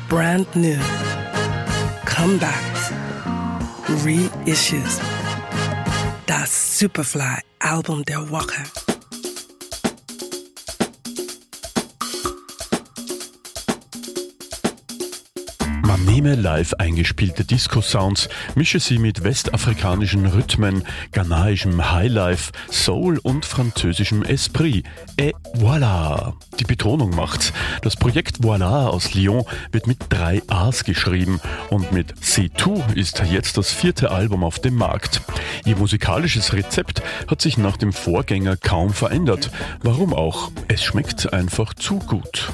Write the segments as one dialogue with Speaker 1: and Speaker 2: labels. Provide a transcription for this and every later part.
Speaker 1: brand new, comebacks, reissues. Das Superfly-Album der Woche.
Speaker 2: Man nehme live eingespielte Disco-Sounds, mische sie mit westafrikanischen Rhythmen, ghanaischem Highlife, Soul und französischem Esprit. Et voilà! Die Betonung macht's. Das Projekt Voilà aus Lyon wird mit 3 A's geschrieben und mit C'est tout ist jetzt das 4. Album auf dem Markt. Ihr musikalisches Rezept hat sich nach dem Vorgänger kaum verändert. Warum auch? Es schmeckt einfach zu gut.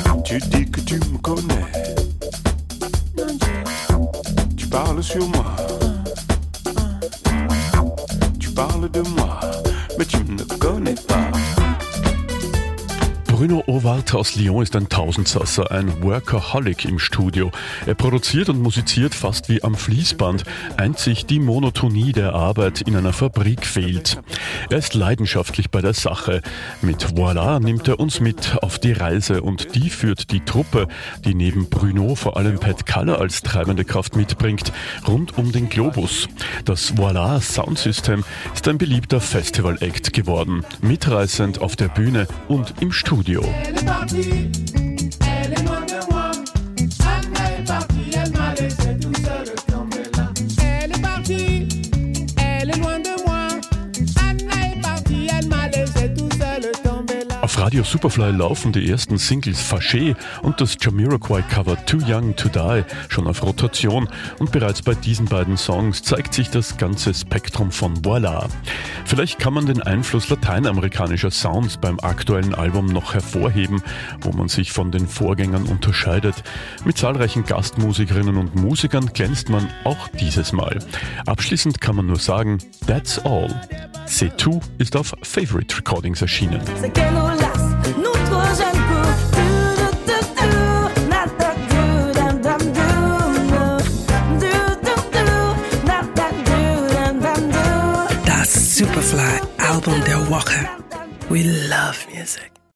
Speaker 3: Tu parles sur moi, tu parles de moi, mais tu ne connais pas.
Speaker 2: Bruno Ovart aus Lyon ist ein Tausendsasser, ein Workaholic im Studio. Er produziert und musiziert fast wie am Fließband. Einzig die Monotonie der Arbeit in einer Fabrik fehlt. Er ist leidenschaftlich bei der Sache. Mit Voilà nimmt er uns mit auf die Reise und die führt die Truppe, die neben Bruno vor allem Pat Kaller als treibende Kraft mitbringt, rund um den Globus. Das Voilà Soundsystem ist ein beliebter Festival-Act geworden. Mitreißend auf der Bühne und im Studio.
Speaker 4: Elle est partie, elle est loin de moi. Anna est partie, elle m'a laissé tout seul tomber là. Elle est partie, elle est loin de moi. Anna est partie, elle m'a laissé tout seul tomber là.
Speaker 2: Auf Radio Superfly laufen die ersten Singles Fâché und das Jamiroquai-Cover Too Young to Die schon auf Rotation und bereits bei diesen beiden Songs zeigt sich das ganze Spektrum von Voilà. Vielleicht kann man den Einfluss lateinamerikanischer Sounds beim aktuellen Album noch hervorheben, wo man sich von den Vorgängern unterscheidet. Mit zahlreichen Gastmusikerinnen und Musikern glänzt man auch dieses Mal. Abschließend kann man nur sagen, that's all. C'est tout ist auf Favorite Recordings erschienen.
Speaker 1: Das Superfly-Album der Woche. We love music.